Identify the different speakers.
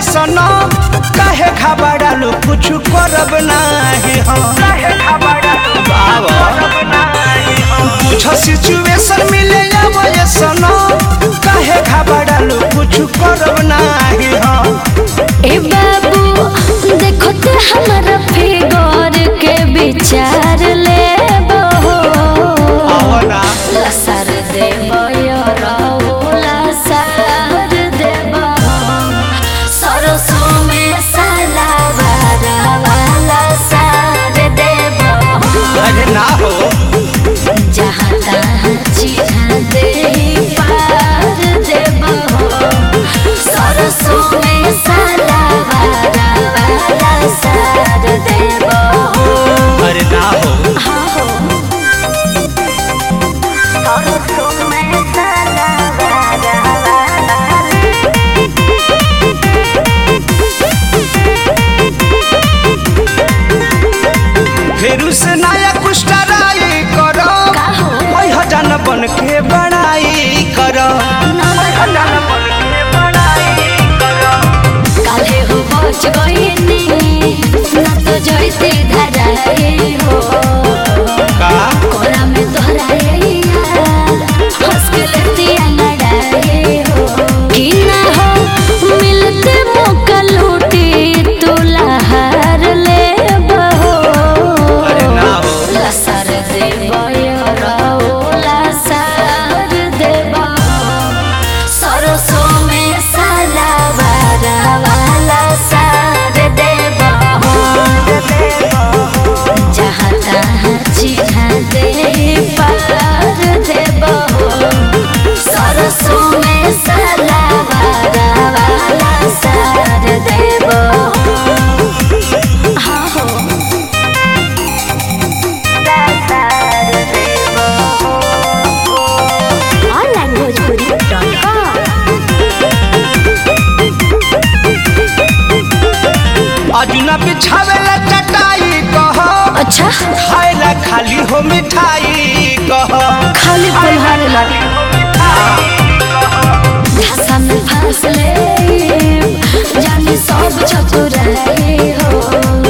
Speaker 1: सनम काहे घबरालू कुछ करब नाही हम कुछ सिचुएशन मिले जावे सनम काहे घबरालू कुछ करब नाही हम।
Speaker 2: ए बाबू देखो ते हमारा फिगर के विचार ले लसर देबो लसर देबो सरसों में सलावार वाला सार देबो।
Speaker 1: अरे ना हो
Speaker 2: जहाँ तहाँ चिढ़ा दे पार देबो सरसों में सलावार वाला सार देबो।
Speaker 1: अरे ना हो
Speaker 2: हाँ हो
Speaker 1: फेरू से नया कुछ ट्राई करो ओइ हजान बन के बड़ाई करो
Speaker 2: काले हो बच गईनी ना तो जैसे धराए हो
Speaker 1: का
Speaker 2: कोरा में तोहराए यार हंस के लेतिया लड़ाए हो कि ना हो मिलते मौका लूटी तू लहार ले बहो।
Speaker 1: अरे ना हो
Speaker 2: लसर देबो लसर देबो सरसों में सलावार वाला सार देबो। जहाँ तहाँ चिढ़ा दे पार देबो सरसों में सलावार वाला सार देबो। हाँ हो
Speaker 1: अजुना बिछावेला चटाई कह
Speaker 2: अच्छा
Speaker 1: खाएला खाली हो मिठाई कह
Speaker 2: खाली पलहारे लागे घासा में फांस ले जाने सब चतुराए हो